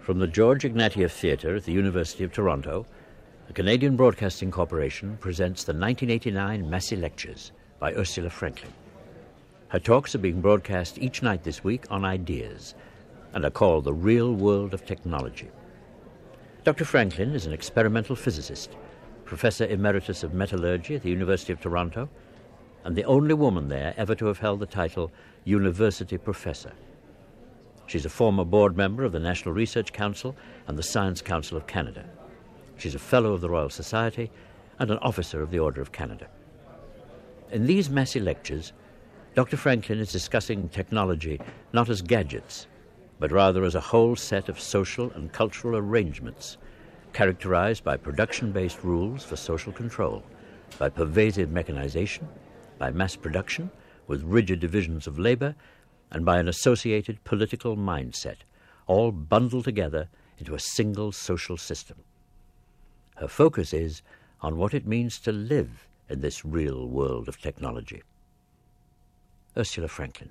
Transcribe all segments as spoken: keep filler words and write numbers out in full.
From the George Ignatieff Theatre at the University of Toronto, the Canadian Broadcasting Corporation presents the nineteen eighty-nine Massey Lectures by Ursula Franklin. Her talks are being broadcast each night this week on Ideas and are called The Real World of Technology. Doctor Franklin is an experimental physicist, Professor Emeritus of Metallurgy at the University of Toronto, and the only woman there ever to have held the title University Professor. She's a former board member of the National Research Council and the Science Council of Canada. She's a Fellow of the Royal Society and an Officer of the Order of Canada. In these Massey Lectures, Doctor Franklin is discussing technology not as gadgets, but rather as a whole set of social and cultural arrangements characterized by production-based rules for social control, by pervasive mechanization, by mass production with rigid divisions of labor, and by an associated political mindset, all bundled together into a single social system. Her focus is on what it means to live in this real world of technology. Ursula Franklin.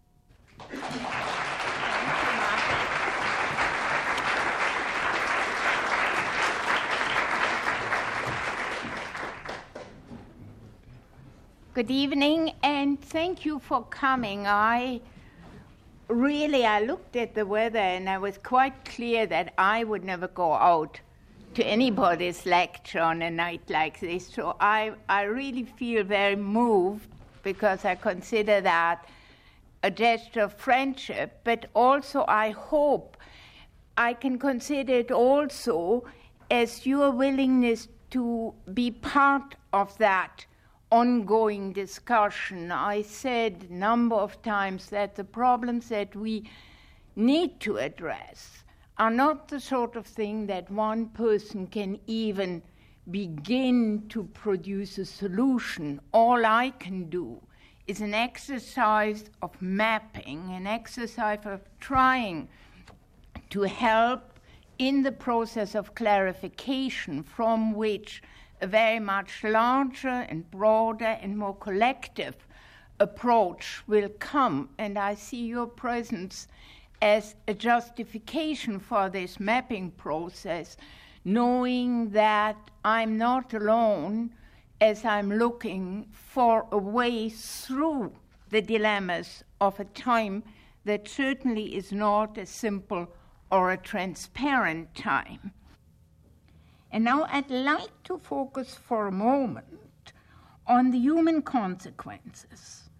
Good evening, and thank you for coming. I really, I looked at the weather, and I was quite clear that I would never go out to anybody's lecture on a night like this. So I, I really feel very moved because I consider that a gesture of friendship, but also I hope I can consider it also as your willingness to be part of that ongoing discussion. I said a number of times that the problems that we need to address are not the sort of thing that one person can even begin to produce a solution. All I can do is an exercise of mapping, an exercise of trying to help in the process of clarification from which a very much larger and broader and more collective approach will come. And I see your presence as a justification for this mapping process, knowing that I'm not alone as I'm looking for a way through the dilemmas of a time that certainly is not a simple or a transparent time. And now I'd like to focus for a moment on the human consequences,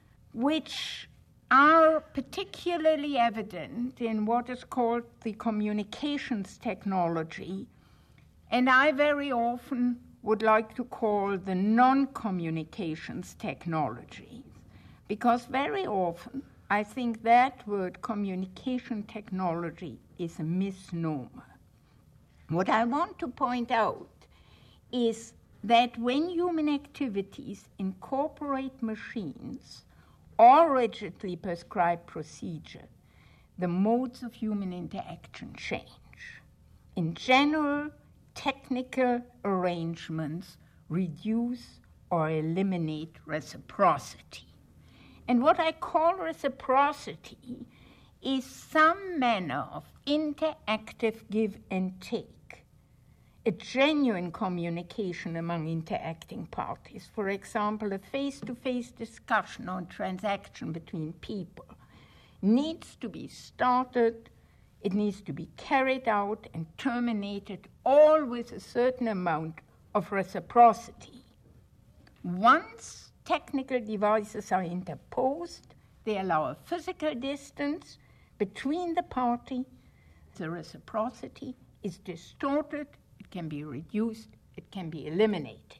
which are particularly evident in what is called the communications technology, and I very often would like to call the non-communications technologies, because very often I think that word communication technology is a misnomer. What I want to point out is that when human activities incorporate machines or rigidly prescribed procedure, the modes of human interaction change. In general, technical arrangements reduce or eliminate reciprocity. And what I call reciprocity is some manner of interactive give and take, a genuine communication among interacting parties. For example, a face-to-face discussion on transaction between people needs to be started, it needs to be carried out and terminated, all with a certain amount of reciprocity. Once technical devices are interposed, they allow a physical distance between the party. The reciprocity is distorted, it can be reduced, it can be eliminated.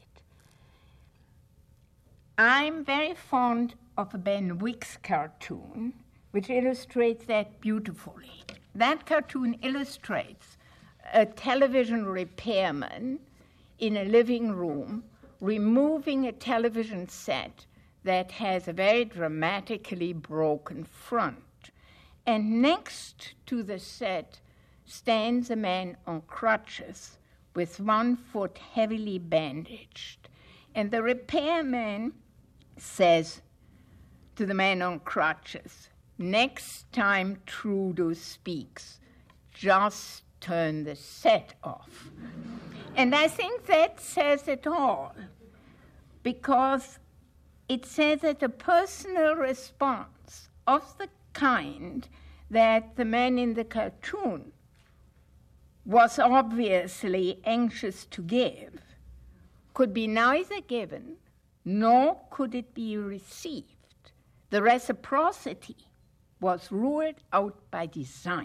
I'm very fond of a Ben Wicks cartoon, which illustrates that beautifully. That cartoon illustrates a television repairman in a living room removing a television set that has a very dramatically broken front. And next to the set stands a man on crutches with one foot heavily bandaged. And the repairman says to the man on crutches, "Next time Trudeau speaks, just turn the set off. And I think that says it all, because it says that a personal response of the kind that the man in the cartoon was obviously anxious to give could be neither given nor could it be received. The reciprocity was ruled out by design.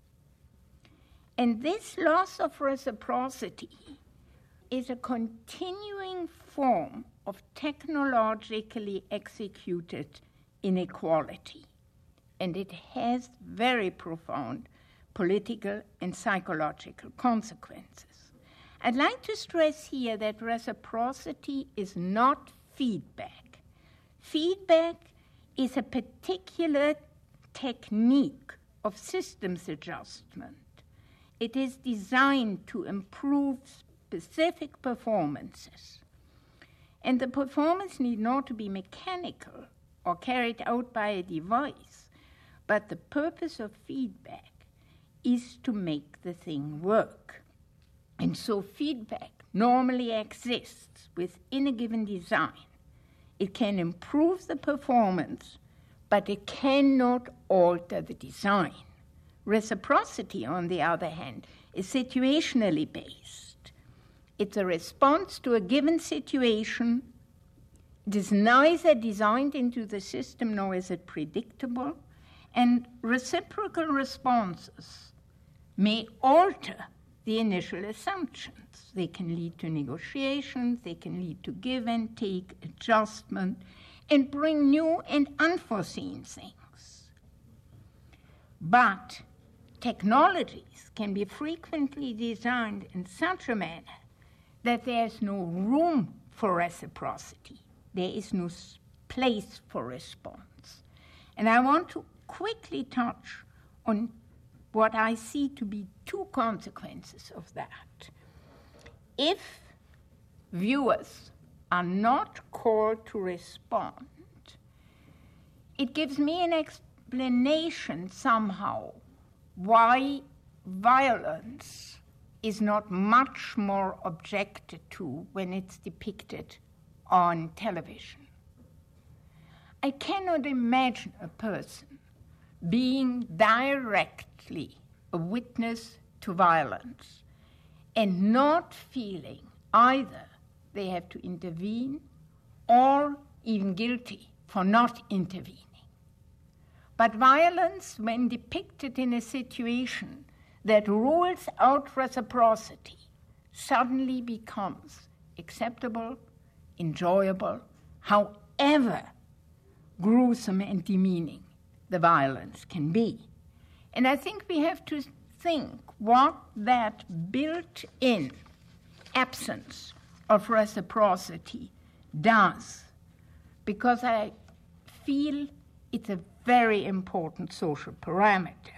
And this loss of reciprocity is a continuing form of technologically executed inequality. And it has very profound political and psychological consequences. I'd like to stress here that reciprocity is not feedback. Feedback is a particular technique of systems adjustment. It is designed to improve specific performances. And the performance need not to be mechanical or carried out by a device, but the purpose of feedback is to make the thing work. And so feedback normally exists within a given design. It can improve the performance, but it cannot alter the design. Reciprocity, on the other hand, is situationally based. It's a response to a given situation. It is neither designed into the system nor is it predictable, and reciprocal responses may alter the initial assumptions. They can lead to negotiations, they can lead to give and take, adjustment, and bring new and unforeseen things. But technologies can be frequently designed in such a manner that there's no room for reciprocity. There is no place for response. And I want to quickly touch on what I see to be two consequences of that. If viewers are not called to respond, it gives me an explanation somehow why violence is not much more objected to when it's depicted on television. I cannot imagine a person being directly a witness to violence and not feeling either they have to intervene or even guilty for not intervening. But violence, when depicted in a situation that rules out reciprocity, suddenly becomes acceptable, enjoyable, however gruesome and demeaning the violence can be. And I think we have to think what that built-in absence of reciprocity does, because I feel it's a very important social parameter.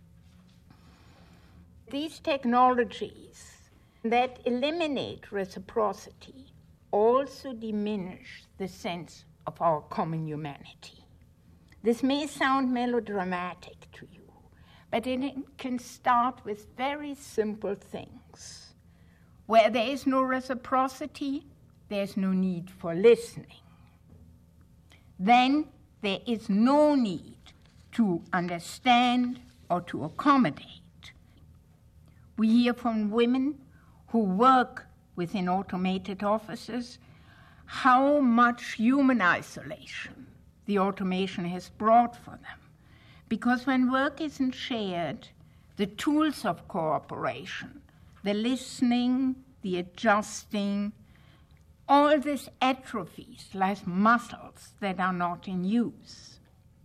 These technologies that eliminate reciprocity also diminish the sense of our common humanity. This may sound melodramatic to you, but it can start with very simple things. Where there is no reciprocity, there's no need for listening. Then there is no need to understand or to accommodate. We hear from women who work within automated offices how much human isolation the automation has brought for them. Because when work isn't shared, the tools of cooperation, the listening, the adjusting, all this atrophies like muscles that are not in use.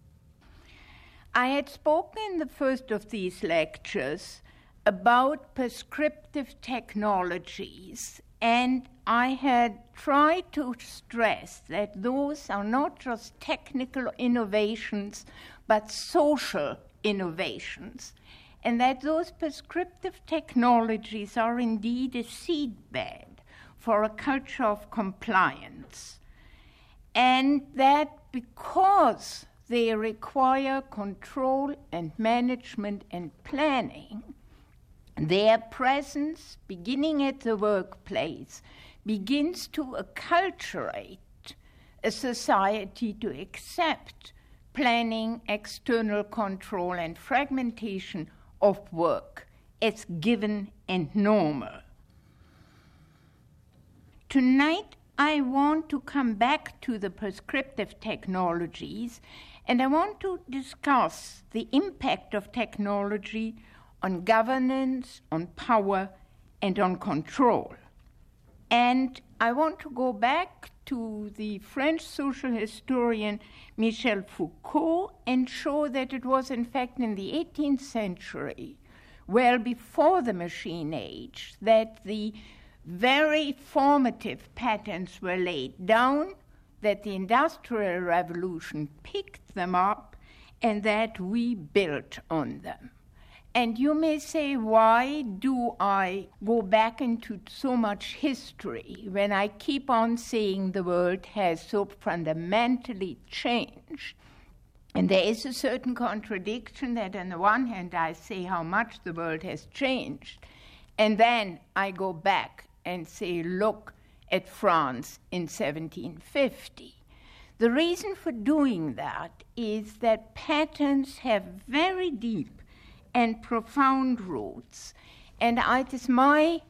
I had spoken in the first of these lectures about prescriptive technologies, and I had tried to stress that those are not just technical innovations, but social innovations, and that those prescriptive technologies are indeed a seedbed for a culture of compliance, and that because they require control and management and planning, their presence, beginning at the workplace, begins to acculturate a society to accept planning, external control, and fragmentation of work as given and normal. Tonight, I want to come back to the prescriptive technologies, and I want to discuss the impact of technology on governance, on power, and on control. And I want to go back to the French social historian Michel Foucault and show that it was, in fact, in the eighteenth century, well before the machine age, that the very formative patterns were laid down, that the Industrial Revolution picked them up, and that we built on them. And you may say, why do I go back into so much history when I keep on saying the world has so fundamentally changed? And there is a certain contradiction that on the one hand I say how much the world has changed, and then I go back and say, look at France in seventeen fifty. The reason for doing that is that patterns have very deep and profound roots, and it is my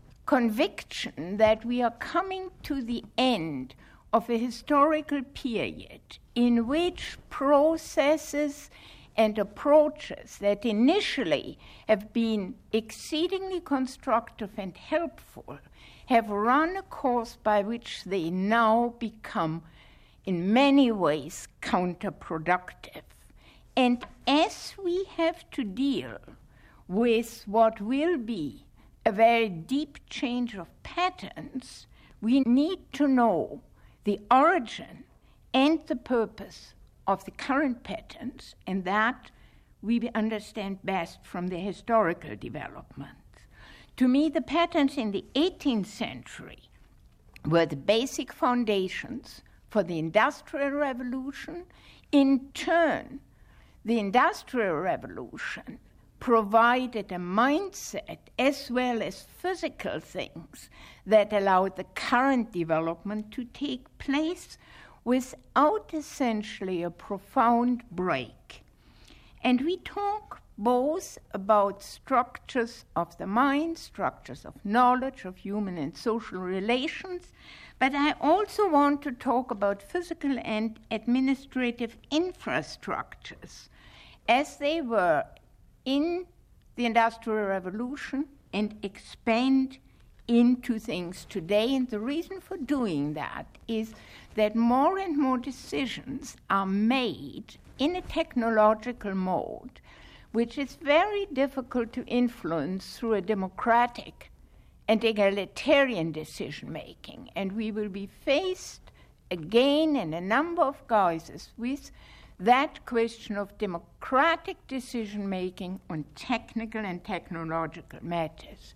conviction that we are coming to the end of a historical period in which processes and approaches that initially have been exceedingly constructive and helpful have run a course by which they now become, in many ways, counterproductive. And as we have to deal with what will be a very deep change of patterns, we need to know the origin and the purpose of the current patterns, and that we understand best from the historical developments. To me, the patterns in the eighteenth century were the basic foundations for the Industrial Revolution. In turn, the Industrial Revolution provided a mindset as well as physical things that allowed the current development to take place without essentially a profound break. And we talk both about structures of the mind, structures of knowledge, of human and social relations, but I also want to talk about physical and administrative infrastructures as they were in the Industrial Revolution and expand into things today. And the reason for doing that is that more and more decisions are made in a technological mode, which is very difficult to influence through a democratic and egalitarian decision-making. And we will be faced again in a number of guises with that question of democratic decision-making on technical and technological matters.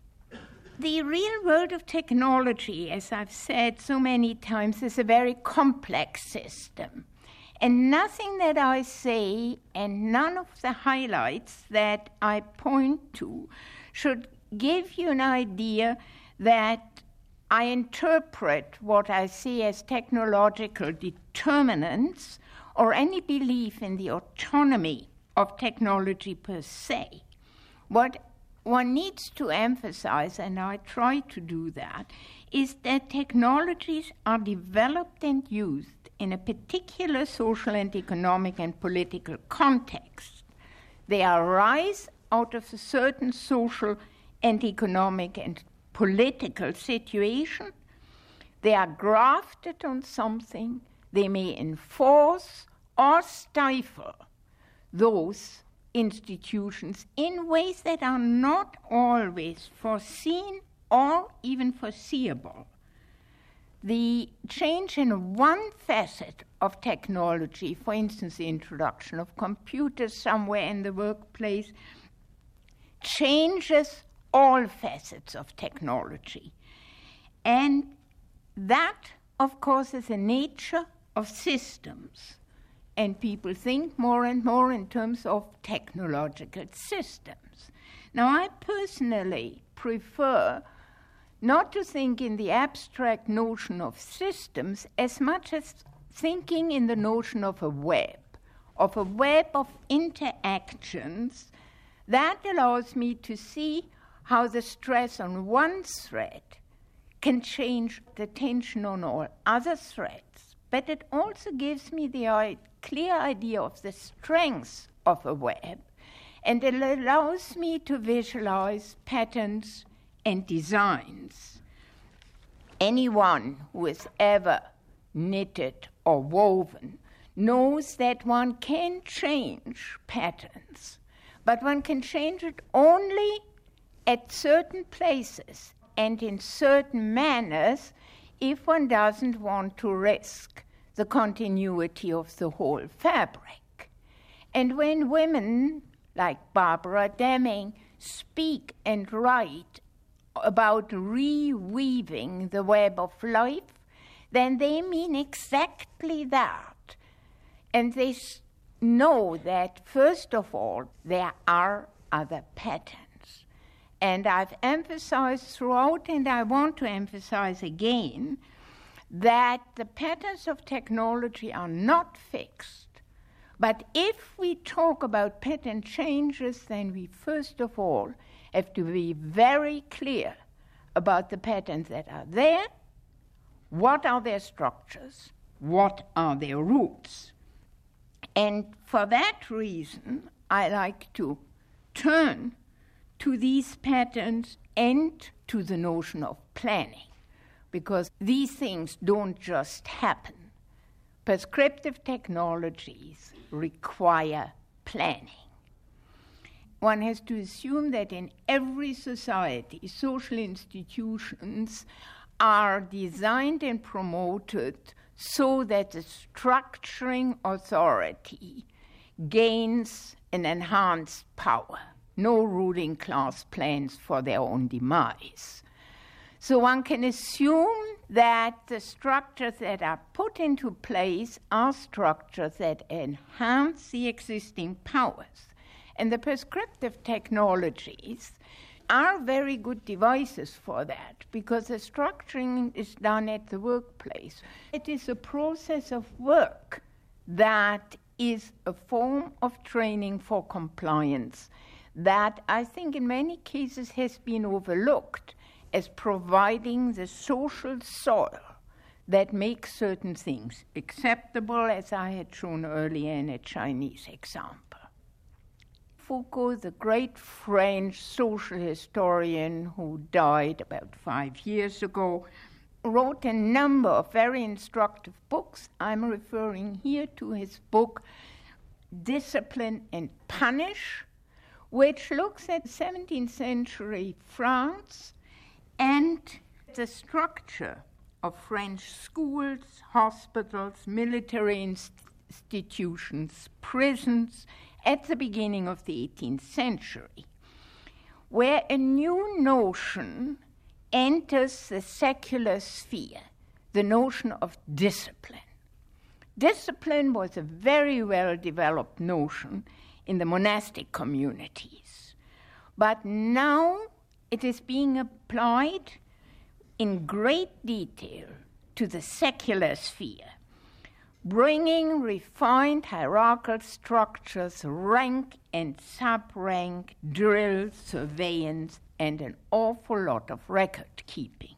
The real world of technology, as I've said so many times, is a very complex system. And nothing that I say and none of the highlights that I point to should give you an idea that I interpret what I see as technological determinants or any belief in the autonomy of technology per se. What one needs to emphasize, and I try to do that, is that technologies are developed and used in a particular social and economic and political context. They arise out of a certain social and economic and political situation. They are grafted on something. They may enforce or stifle those institutions in ways that are not always foreseen or even foreseeable. The change in one facet of technology, for instance, the introduction of computers somewhere in the workplace, changes all facets of technology. And that, of course, is the nature of systems. And people think more and more in terms of technological systems. Now, I personally prefer not to think in the abstract notion of systems as much as thinking in the notion of a web, of a web of interactions that allows me to see how the stress on one thread can change the tension on all other threads. But it also gives me the clear idea of the strength of a web, and it allows me to visualize patterns and designs. Anyone who has ever knitted or woven knows that one can change patterns, but one can change it only at certain places and in certain manners if one doesn't want to risk the continuity of the whole fabric. And when women like Barbara Deming speak and write about reweaving the web of life, then they mean exactly that. And they know that, first of all, there are other patterns. And I've emphasized throughout, and I want to emphasize again, that the patterns of technology are not fixed. But if we talk about pattern changes, then we first of all have to be very clear about the patterns that are there. What are their structures? What are their roots? And for that reason, I like to turn to these patterns and to the notion of planning, because these things don't just happen. Prescriptive technologies require planning. One has to assume that in every society, social institutions are designed and promoted so that the structuring authority gains an enhanced power. No ruling class plans for their own demise. So one can assume that the structures that are put into place are structures that enhance the existing powers. And the prescriptive technologies are very good devices for that, because the structuring is done at the workplace. It is a process of work that is a form of training for compliance that I think in many cases has been overlooked as providing the social soil that makes certain things acceptable, as I had shown earlier in a Chinese example. Foucault, the great French social historian who died about five years ago, wrote a number of very instructive books. I'm referring here to his book, Discipline and Punish, which looks at seventeenth century France and the structure of French schools, hospitals, military institutions, prisons, at the beginning of the eighteenth century, where a new notion enters the secular sphere, the notion of discipline. Discipline was a very well-developed notion in the monastic communities, but now it is being applied in great detail to the secular sphere, bringing refined hierarchical structures, rank and sub-rank, drill, surveillance, and an awful lot of record-keeping.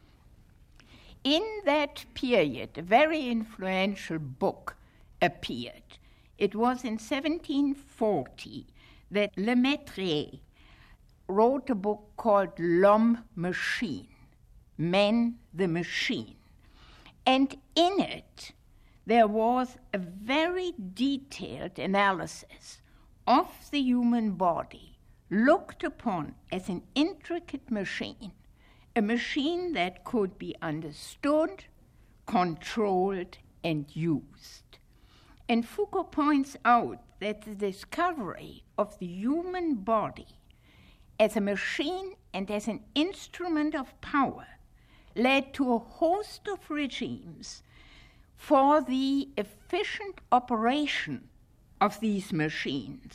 In that period, a very influential book appeared. It was in seventeen forty that Lemaitre wrote a book called L'Homme Machine, Man the Machine. And in it, there was a very detailed analysis of the human body, looked upon as an intricate machine, a machine that could be understood, controlled, and used. And Foucault points out that the discovery of the human body as a machine and as an instrument of power led to a host of regimes for the efficient operation of these machines,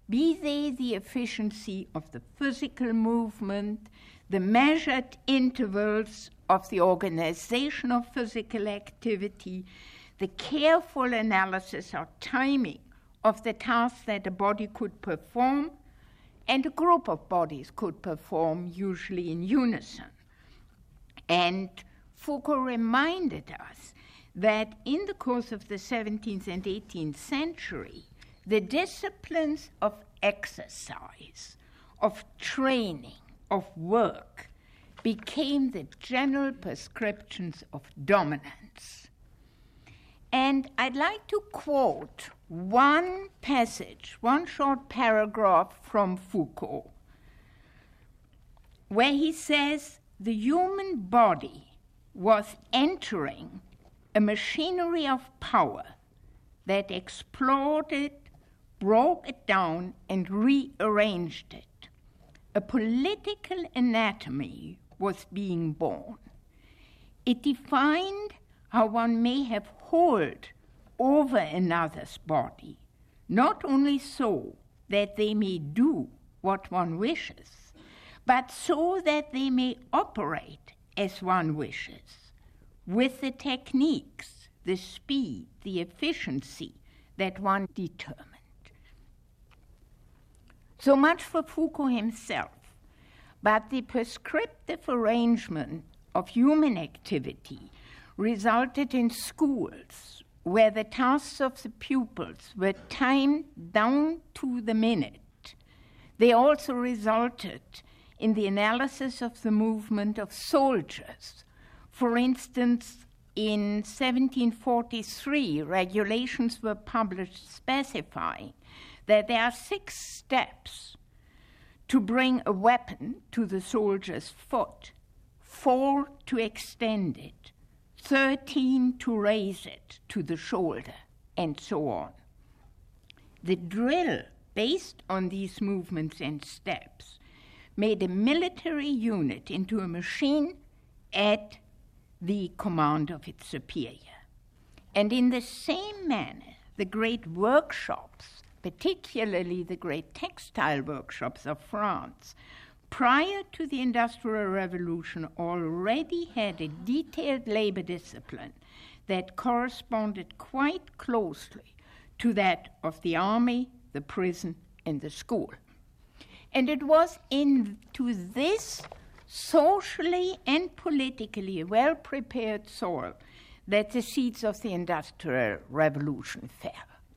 be they the efficiency of the physical movement, the measured intervals of the organization of physical activity, the careful analysis or timing of the tasks that a body could perform, and a group of bodies could perform, usually in unison. And Foucault reminded us that in the course of the seventeenth and eighteenth century, the disciplines of exercise, of training, of work became the general prescriptions of dominance. And I'd like to quote one passage, one short paragraph from Foucault, where he says, the human body was entering a machinery of power that explored it, broke it down, and rearranged it. A political anatomy was being born. It defined how one may have hold over another's body, not only so that they may do what one wishes, but so that they may operate as one wishes, with the techniques, the speed, the efficiency that one determined. So much for Foucault himself, but the prescriptive arrangement of human activity resulted in schools where the tasks of the pupils were timed down to the minute. They also resulted in the analysis of the movement of soldiers. For instance, in seventeen forty-three, regulations were published specifying that there are six steps to bring a weapon to the soldier's foot, four to extend it, thirteen to raise it to the shoulder, and so on. The drill, based on these movements and steps, made a military unit into a machine at the command of its superior. And in the same manner, the great workshops, particularly the great textile workshops of France, prior to the Industrial Revolution already had a detailed labor discipline that corresponded quite closely to that of the army, the prison, and the school. And it was into this socially and politically well-prepared soil that the seeds of the Industrial Revolution fell.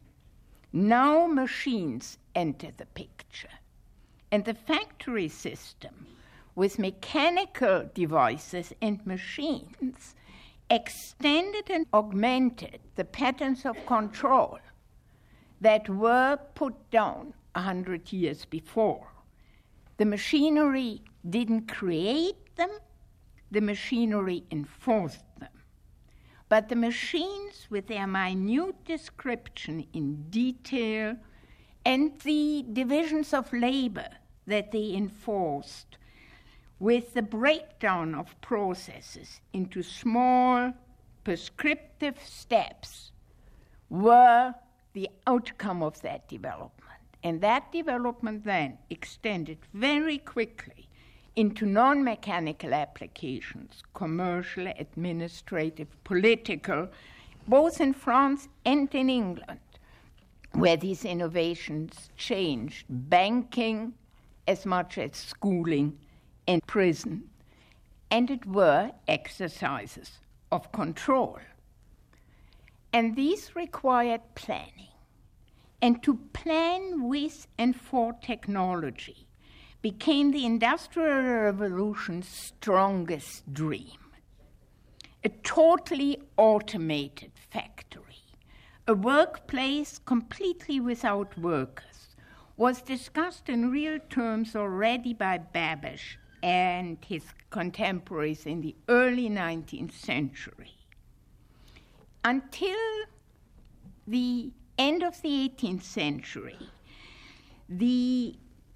Now machines enter the picture, and the factory system, with mechanical devices and machines, extended and augmented the patterns of control that were put down a hundred years before. The machinery didn't create them, the machinery enforced them. But the machines, with their minute description in detail and the divisions of labor that they enforced, with the breakdown of processes into small prescriptive steps, were the outcome of that development. And that development then extended very quickly into non-mechanical applications, commercial, administrative, political, both in France and in England, where these innovations changed banking as much as schooling and prison, and it were exercises of control. And these required planning. And to plan with and for technology became the Industrial Revolution's strongest dream. A totally automated factory, a workplace completely without workers, was discussed in real terms already by Babbage and his contemporaries in the early nineteenth century. Until the end of the eighteenth century, the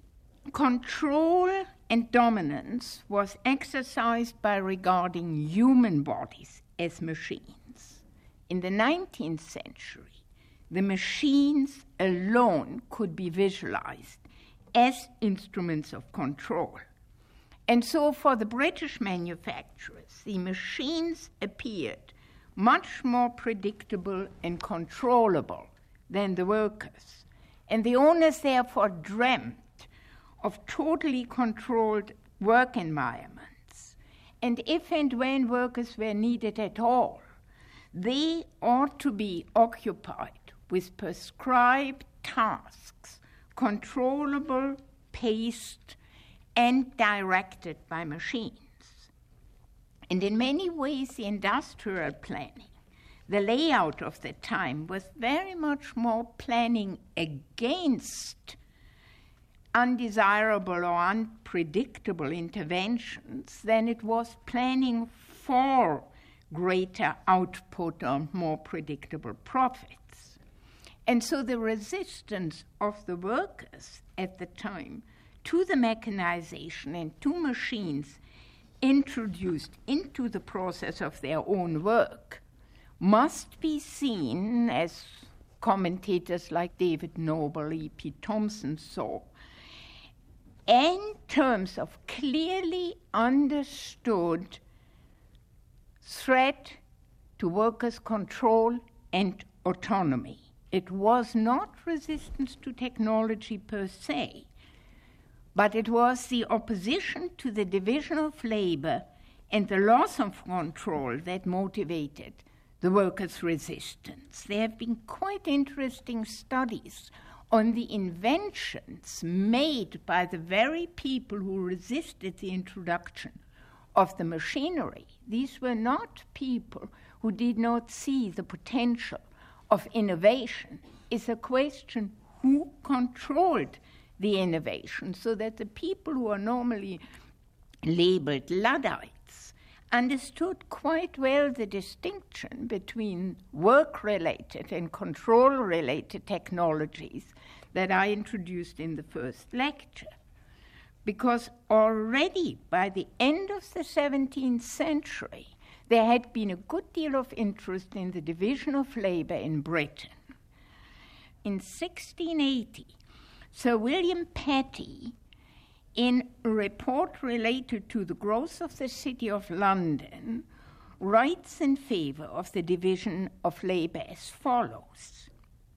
control and dominance was exercised by regarding human bodies as machines. In the nineteenth century, the machines alone could be visualized as instruments of control. And so for the British manufacturers, the machines appeared much more predictable and controllable than the workers. And the owners therefore dreamt of totally controlled work environments. And if and when workers were needed at all, they ought to be occupied with prescribed tasks, controllable, paced, and directed by machines. And in many ways, the industrial planning, the layout of the time, was very much more planning against undesirable or unpredictable interventions than it was planning for greater output or more predictable profits. And so the resistance of the workers at the time to the mechanization and to machines introduced into the process of their own work must be seen, as commentators like David Noble, E P Thompson saw, in terms of clearly understood threat to workers' control and autonomy. It was not resistance to technology per se, but it was the opposition to the division of labor and the loss of control that motivated the workers' resistance. There have been quite interesting studies on the inventions made by the very people who resisted the introduction of the machinery. These were not people who did not see the potential of innovation. It's a question who controlled the innovation, so that the people who are normally labeled Luddites understood quite well the distinction between work-related and control-related technologies that I introduced in the first lecture. Because already by the end of the seventeenth century, there had been a good deal of interest in the division of labor in Britain. In sixteen eighty, Sir William Petty, in a report related to the growth of the City of London, writes in favor of the division of labor as follows.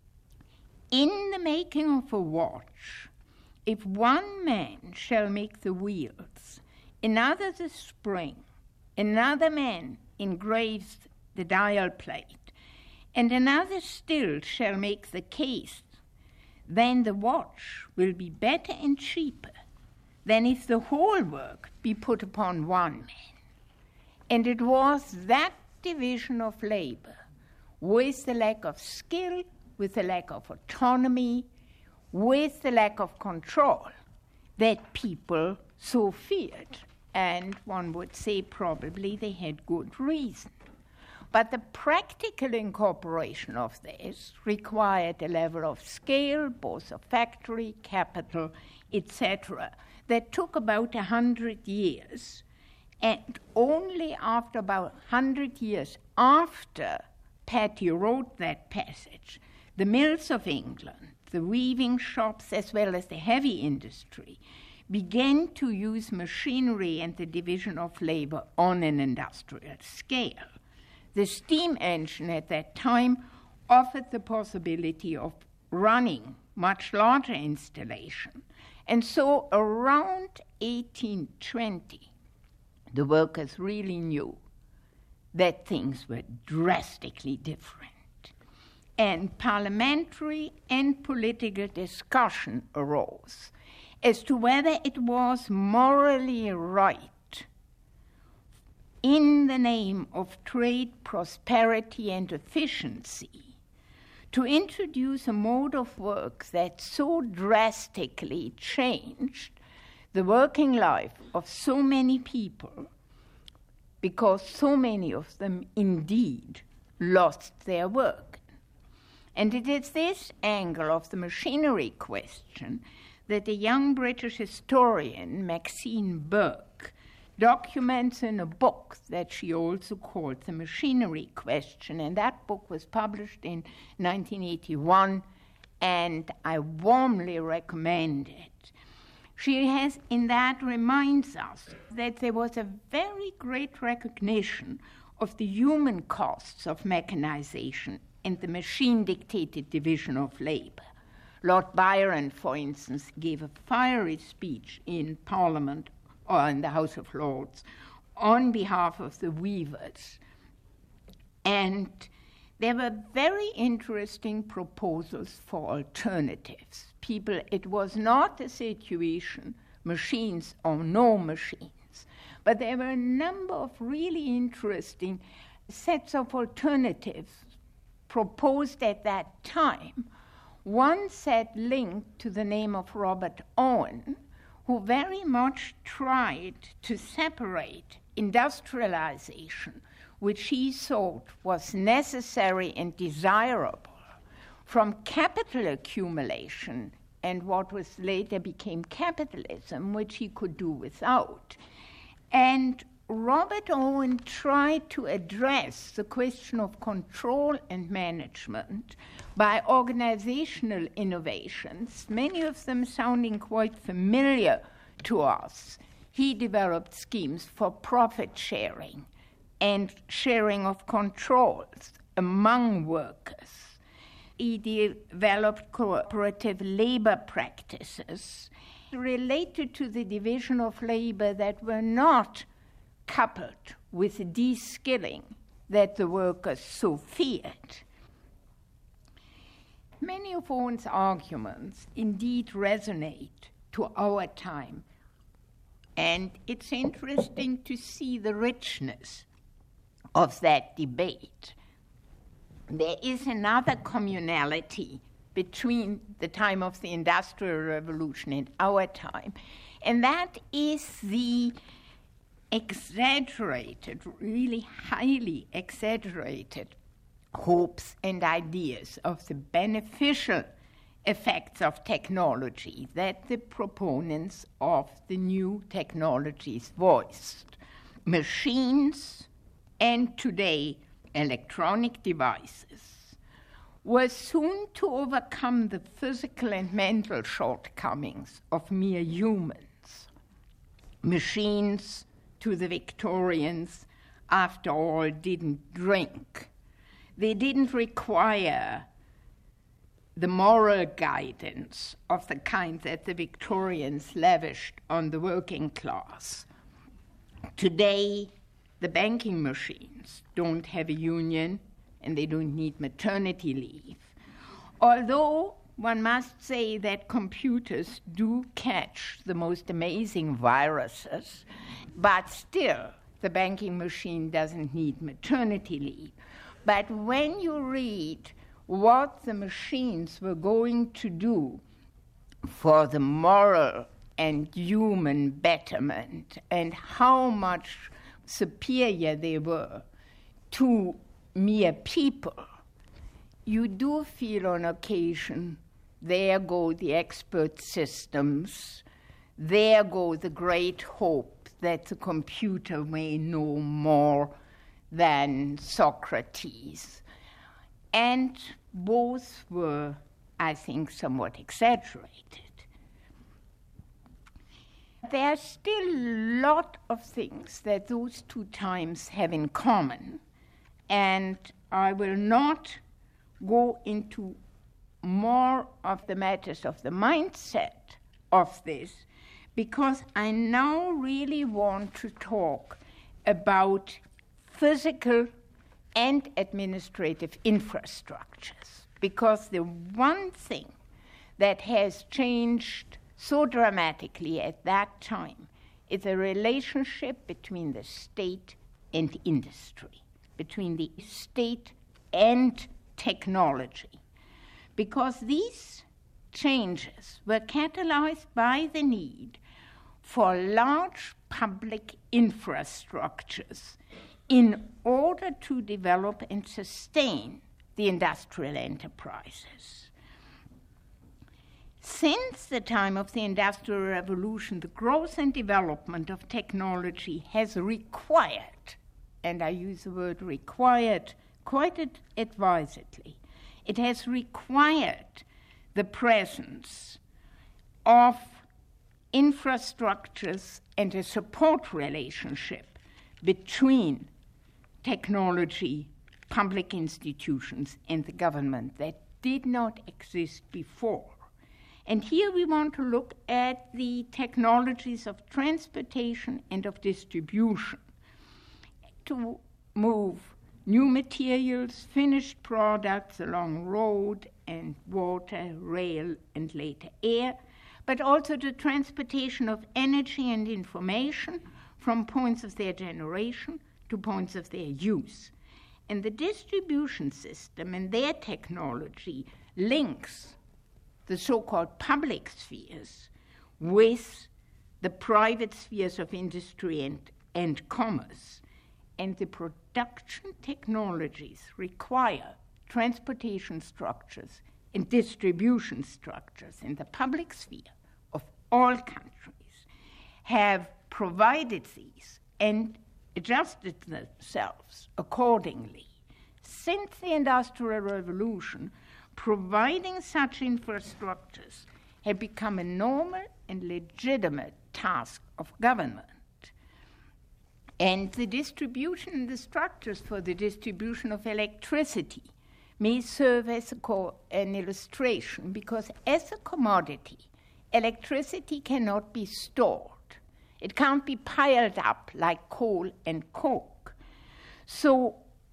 In the making of a watch, if one man shall make the wheels, another the spring, another man engraves the dial plate, and another still shall make the case, then the watch will be better and cheaper than if the whole work be put upon one man. And it was that division of labor, with the lack of skill, with the lack of autonomy, with the lack of control, that people so feared. And one would say probably they had good reason. But the practical incorporation of this required a level of scale, both of factory, capital, et cetera, that took about a hundred years. And only after about a hundred years after Petty wrote that passage, the mills of England, the weaving shops, as well as the heavy industry, began to use machinery and the division of labor on an industrial scale. The steam engine at that time offered the possibility of running much larger installation. And so around eighteen twenty, the workers really knew that things were drastically different. And parliamentary and political discussion arose as to whether it was morally right, in the name of trade, prosperity, and efficiency, to introduce a mode of work that so drastically changed the working life of so many people, because so many of them indeed lost their work. And it is this angle of the machinery question that a young British historian, Maxine Burke, documents in a book that she also called The Machinery Question, and that book was published in nineteen eighty-one, and I warmly recommend it. She has, in that, reminds us that there was a very great recognition of the human costs of mechanization and the machine-dictated division of labor. Lord Byron, for instance, gave a fiery speech in Parliament or in the House of Lords on behalf of the weavers. And there were very interesting proposals for alternatives. People, it was not a situation, machines or no machines, but there were a number of really interesting sets of alternatives proposed at that time. One set linked to the name of Robert Owen, who very much tried to separate industrialization, which he thought was necessary and desirable, from capital accumulation and what was later became capitalism, which he could do without. And Robert Owen tried to address the question of control and management by organizational innovations, many of them sounding quite familiar to us. He developed schemes for profit sharing and sharing of controls among workers. He developed cooperative labor practices related to the division of labor that were not coupled with the de-skilling that the workers so feared. Many of Owen's arguments indeed resonate to our time, and it's interesting to see the richness of that debate. There is another communality between the time of the Industrial Revolution and our time, and that is the exaggerated, really highly exaggerated hopes and ideas of the beneficial effects of technology that the proponents of the new technologies voiced. Machines and today electronic devices were soon to overcome the physical and mental shortcomings of mere humans. Machines, to the Victorians, after all, didn't drink. They didn't require the moral guidance of the kind that the Victorians lavished on the working class. Today, the banking machines don't have a union and they don't need maternity leave. Although one must say that computers do catch the most amazing viruses, but still the banking machine doesn't need maternity leave. But when you read what the machines were going to do for the moral and human betterment and how much superior they were to mere people, you do feel on occasion, there go the expert systems, there go the great hope that the computer may know more than Socrates. And both were, I think, somewhat exaggerated. There are still a lot of things that those two times have in common, and I will not go into more of the matters of the mindset of this, because I now really want to talk about physical and administrative infrastructures, because the one thing that has changed so dramatically at that time is the relationship between the state and industry, between the state and technology, because these changes were catalyzed by the need for large public infrastructures in order to develop and sustain the industrial enterprises. Since the time of the Industrial Revolution, the growth and development of technology has required, and I use the word required quite ad- advisedly, it has required the presence of infrastructures and a support relationship between technology, public institutions, and the government that did not exist before. And here we want to look at the technologies of transportation and of distribution to move new materials, finished products along road and water, rail, and later air, but also the transportation of energy and information from points of their generation to points of their use. And the distribution system and their technology links the so-called public spheres with the private spheres of industry and, and commerce. And the production technologies require transportation structures and distribution structures in the public sphere of all countries have provided these and adjusted themselves accordingly. Since the Industrial Revolution, providing such infrastructures had become a normal and legitimate task of government. And the distribution, the structures for the distribution of electricity may serve as a co- an illustration, because as a commodity, electricity cannot be stored. It can't be piled up like coal and coke. So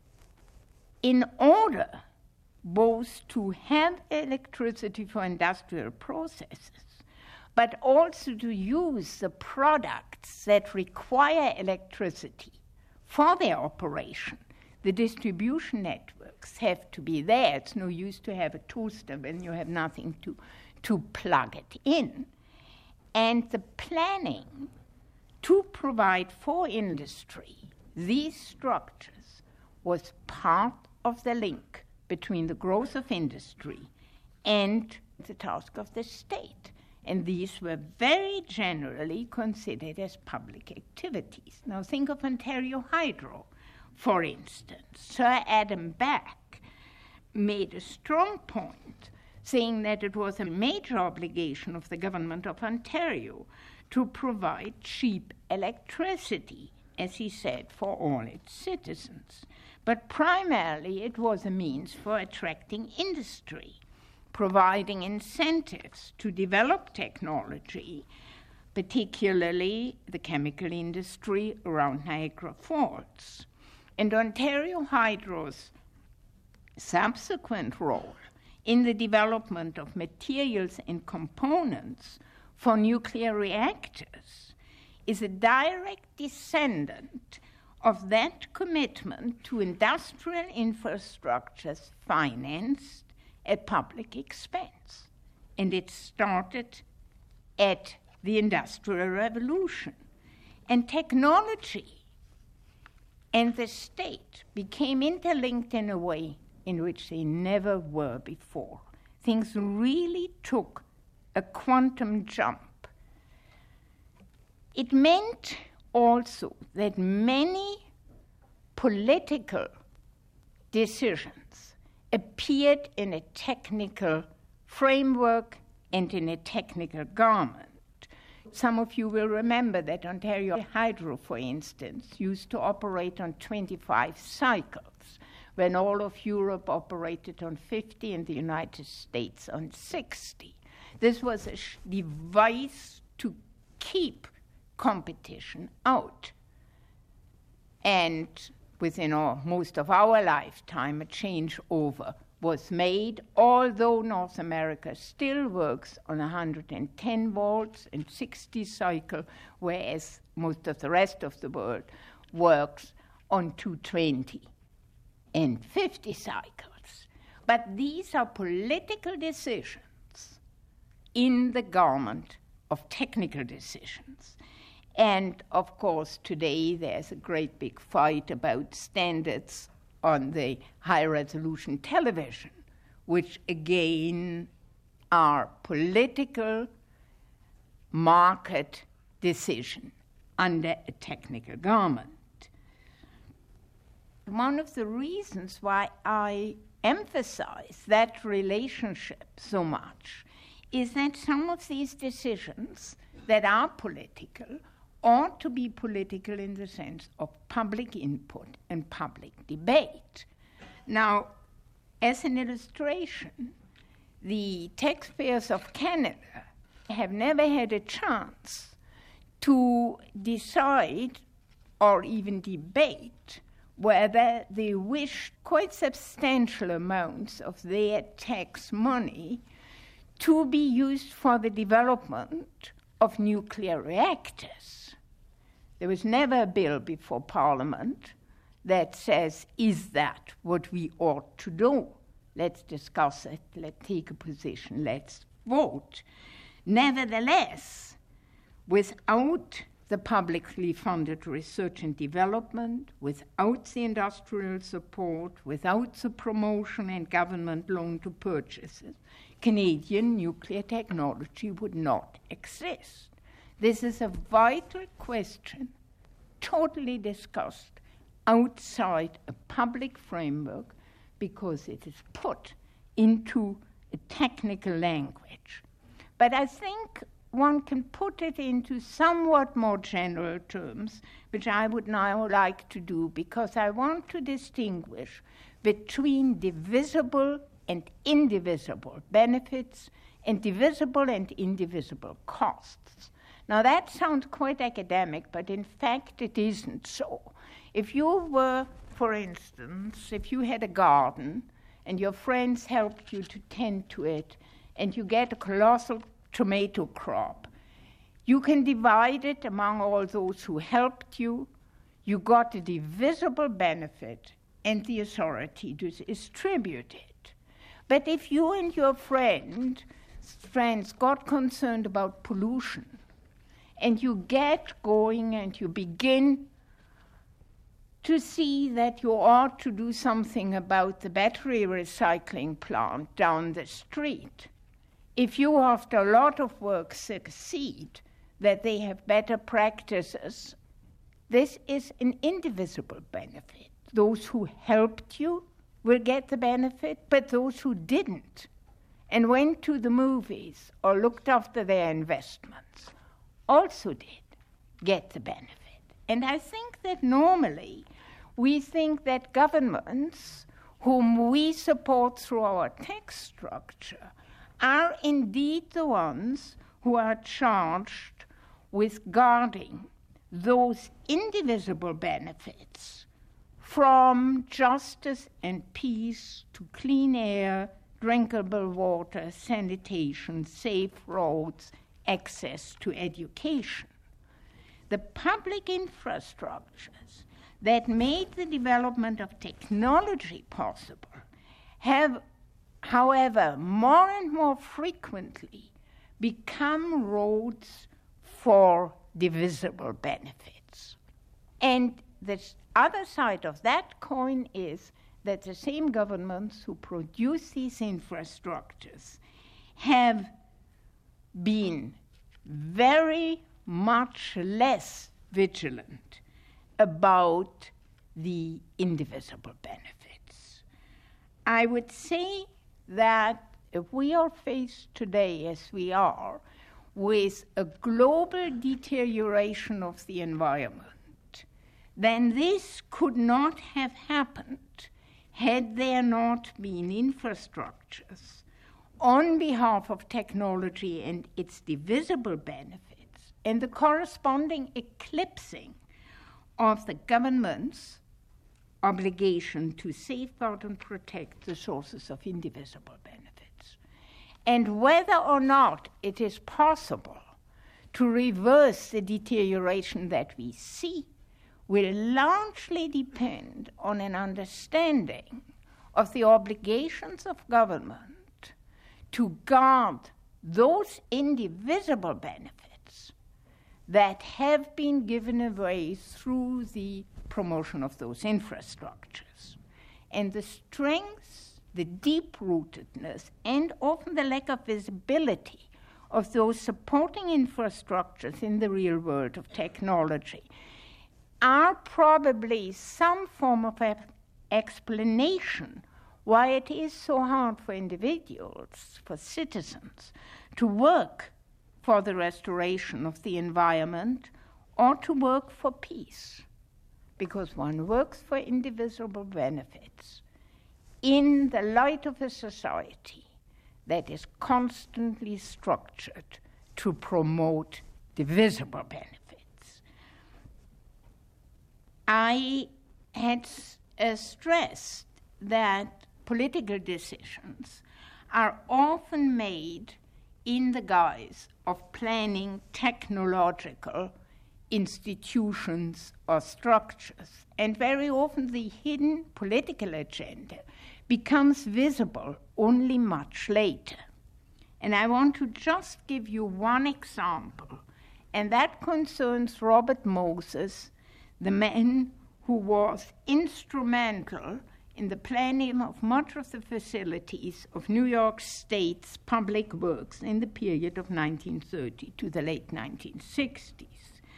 in order both to have electricity for industrial processes, but also to use the products that require electricity for their operation, the distribution networks have to be there. It's no use to have a toaster when you have nothing to, to plug it in. And the planning to provide for industry these structures was part of the link between the growth of industry and the task of the state. And these were very generally considered as public activities. Now think of Ontario Hydro, for instance. Sir Adam Back made a strong point saying that it was a major obligation of the government of Ontario to provide cheap electricity, as he said, for all its citizens. But primarily it was a means for attracting industry, providing incentives to develop technology, particularly the chemical industry around Niagara Falls. And Ontario Hydro's subsequent role in the development of materials and components for nuclear reactors is a direct descendant of that commitment to industrial infrastructures financed at public expense. And it started at the Industrial Revolution. And technology and the state became interlinked in a way in which they never were before. Things really took a quantum jump. It meant also that many political decisions appeared in a technical framework and in a technical garment. Some of you will remember that Ontario Hydro, for instance, used to operate on twenty-five cycles, when all of Europe operated on fifty and the United States on sixty. This was a sh- device to keep competition out. And within all, most of our lifetime, a changeover was made, although North America still works on one hundred ten volts and sixty cycle, whereas most of the rest of the world works on two twenty and fifty cycles. But these are political decisions in the garment of technical decisions. And of course, today there's a great big fight about standards on the high-resolution television, which again are political market decisions under a technical government. One of the reasons why I emphasize that relationship so much is that some of these decisions that are political ought to be political in the sense of public input and public debate. Now, as an illustration, the taxpayers of Canada have never had a chance to decide or even debate whether they wish quite substantial amounts of their tax money to be used for the development of nuclear reactors. There was never a bill before Parliament that says, is that what we ought to do? Let's discuss it, let's take a position, let's vote. Nevertheless, without the publicly funded research and development, without the industrial support, without the promotion and government loan to purchases, Canadian nuclear technology would not exist. This is a vital question, totally discussed outside a public framework because it is put into a technical language. But I think one can put it into somewhat more general terms, which I would now like to do because I want to distinguish between divisible and indivisible benefits and divisible and indivisible costs. Now that sounds quite academic, but in fact it isn't so. If you were, for instance, if you had a garden and your friends helped you to tend to it and you get a colossal tomato crop, you can divide it among all those who helped you. You got a divisible benefit and the authority to distribute it. But if you and your friend, friends got concerned about pollution and you get going and you begin to see that you ought to do something about the battery recycling plant down the street, if you, after a lot of work, succeed that they have better practices, this is an indivisible benefit. Those who helped you will get the benefit, but those who didn't and went to the movies or looked after their investments also did get the benefit. And I think that normally we think that governments whom we support through our tax structure are indeed the ones who are charged with guarding those indivisible benefits from justice and peace to clean air, drinkable water, sanitation, safe roads, access to education. The public infrastructures that made the development of technology possible have, however, more and more frequently become roads for divisible benefits. And the other side of that coin is that the same governments who produce these infrastructures have been very much less vigilant about the indivisible benefits. I would say that if we are faced today, as we are, with a global deterioration of the environment, then this could not have happened had there not been infrastructures on behalf of technology and its divisible benefits, and the corresponding eclipsing of the government's obligation to safeguard and protect the sources of indivisible benefits. And whether or not it is possible to reverse the deterioration that we see will largely depend on an understanding of the obligations of government to guard those indivisible benefits that have been given away through the promotion of those infrastructures. And the strengths, the deep-rootedness and often the lack of visibility of those supporting infrastructures in the real world of technology are probably some form of explanation why it is so hard for individuals, for citizens, to work for the restoration of the environment or to work for peace, because one works for indivisible benefits in the light of a society that is constantly structured to promote divisible benefits. I had uh, stressed that political decisions are often made in the guise of planning technological institutions or structures, and very often the hidden political agenda becomes visible only much later. And I want to just give you one example, and that concerns Robert Moses, the man who was instrumental in the planning of much of the facilities of New York State's public works in the period of nineteen thirty to the late nineteen sixties.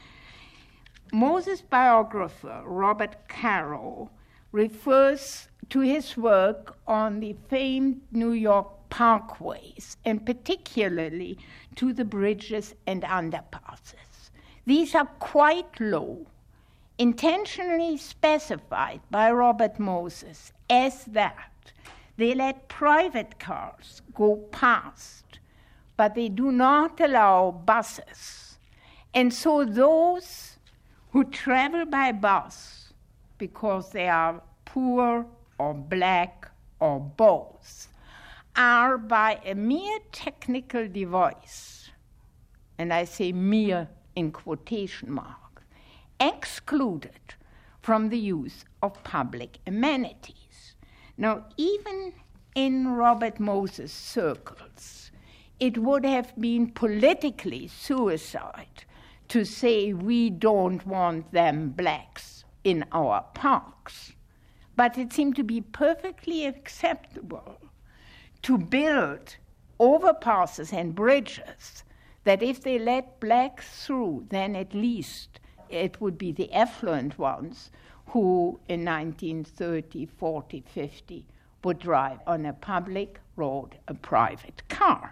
Moses' biographer, Robert Caro, refers to his work on the famed New York parkways, and particularly to the bridges and underpasses. These are quite low, intentionally specified by Robert Moses as that they let private cars go past, but they do not allow buses. And so those who travel by bus because they are poor or black or both are by a mere technical device, and I say mere in quotation marks, excluded from the use of public amenities. Now, even in Robert Moses circles, it would have been politically suicide to say we don't want them blacks in our parks. But it seemed to be perfectly acceptable to build overpasses and bridges that if they let blacks through, then at least it would be the affluent ones who in nineteen thirty, forty, fifty would drive on a public road, a private car.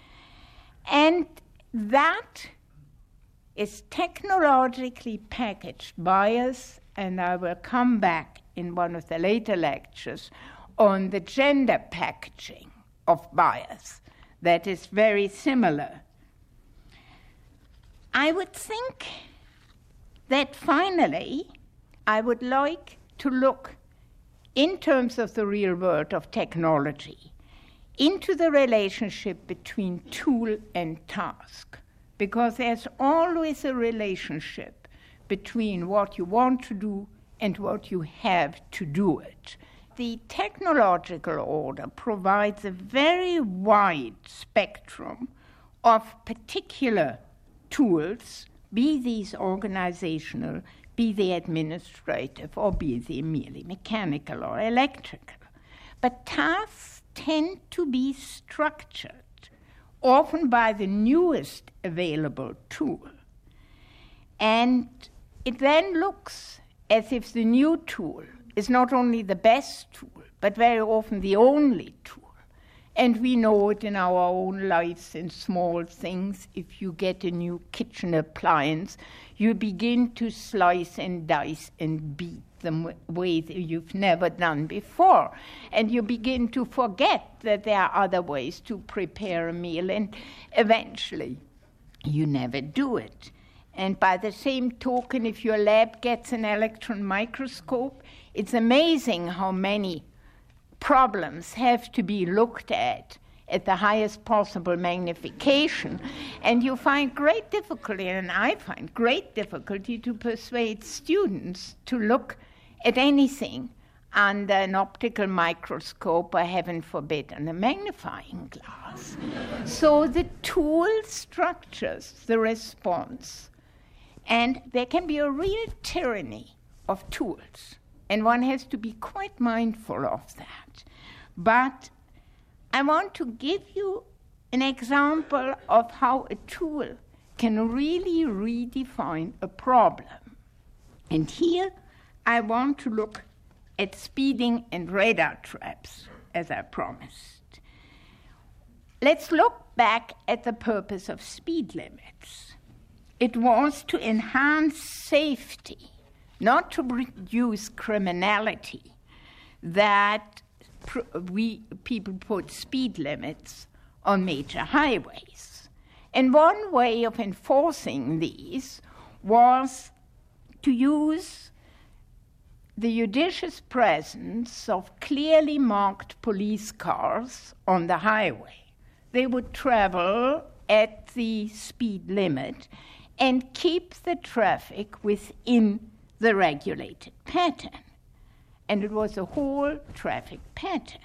And that is technologically packaged bias, and I will come back in one of the later lectures on the gender packaging of bias that is very similar. I would think that finally I would like to look in terms of the real world of technology into the relationship between tool and task, because there's always a relationship between what you want to do and what you have to do it. The technological order provides a very wide spectrum of particular tools, be these organizational, be they administrative, or be they merely mechanical or electrical. But tasks tend to be structured, often by the newest available tool. And it then looks as if the new tool is not only the best tool, but very often the only tool. And we know it in our own lives in small things. If you get a new kitchen appliance, you begin to slice and dice and beat them ways you've never done before. And you begin to forget that there are other ways to prepare a meal, and eventually you never do it. And by the same token, if your lab gets an electron microscope, it's amazing how many problems have to be looked at at the highest possible magnification. And you find great difficulty, and I find great difficulty to persuade students to look at anything under an optical microscope, or heaven forbid, on a magnifying glass. So the tool structures the response. And there can be a real tyranny of tools, and one has to be quite mindful of that. But I want to give you an example of how a tool can really redefine a problem. And here I want to look at speeding and radar traps, as I promised. Let's look back at the purpose of speed limits. It was to enhance safety, not to reduce criminality, that pr- we people put speed limits on major highways. And one way of enforcing these was to use the judicious presence of clearly marked police cars on the highway. They would travel at the speed limit and keep the traffic within the regulated pattern. And it was a whole traffic pattern.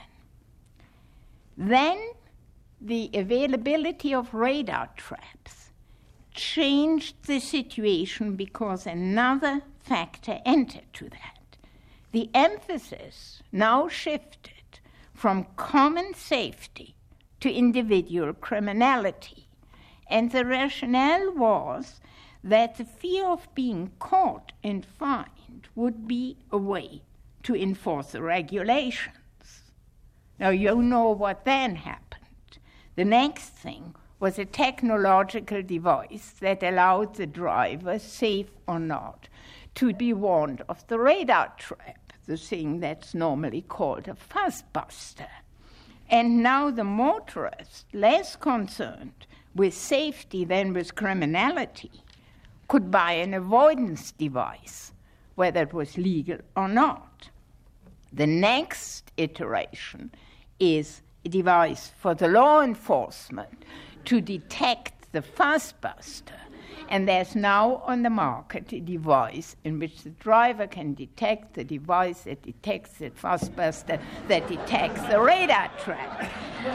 Then the availability of radar traps changed the situation because another factor entered to that. The emphasis now shifted from common safety to individual criminality. And the rationale was that the fear of being caught and fined would be a way to enforce the regulations. Now, you know what then happened. The next thing was a technological device that allowed the driver, safe or not, to be warned of the radar trap, the thing that's normally called a fuzzbuster. And now the motorist, less concerned with safety than with criminality, could buy an avoidance device, whether it was legal or not. The next iteration is a device for the law enforcement to detect the fuzzbuster. And there's now on the market a device in which the driver can detect the device that detects the fuzzbuster, that detects the radar trap.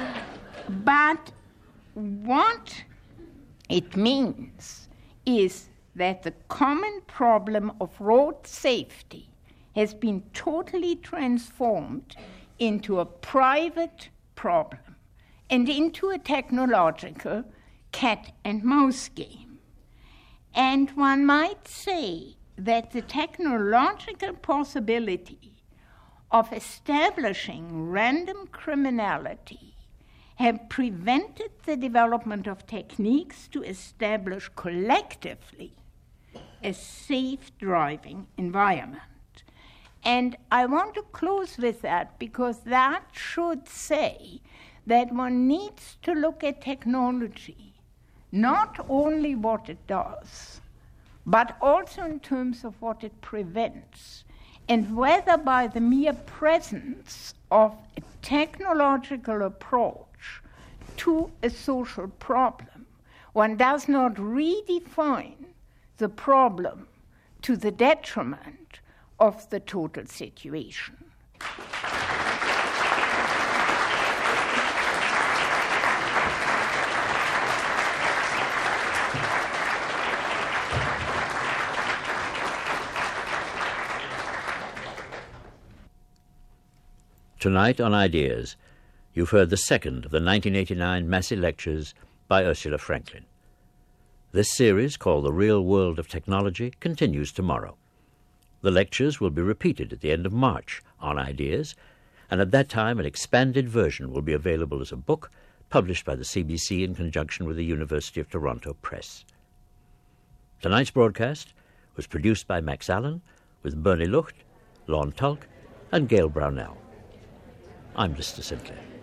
But what it means is that the common problem of road safety has been totally transformed into a private problem and into a technological cat and mouse game. And one might say that the technological possibility of establishing random criminality have prevented the development of techniques to establish collectively a safe driving environment. And I want to close with that because that should say that one needs to look at technology, not only what it does, but also in terms of what it prevents, and whether by the mere presence of a technological approach to a social problem, one does not redefine the problem to the detriment of the total situation. Tonight on Ideas, you've heard the second of the nineteen eighty-nine Massey Lectures by Ursula Franklin. This series, called The Real World of Technology, continues tomorrow. The lectures will be repeated at the end of March on Ideas, and at that time an expanded version will be available as a book published by the C B C in conjunction with the University of Toronto Press. Tonight's broadcast was produced by Max Allen with Bernie Lucht, Lon Tulk, and Gail Brownell. I'm Lister Sinclair.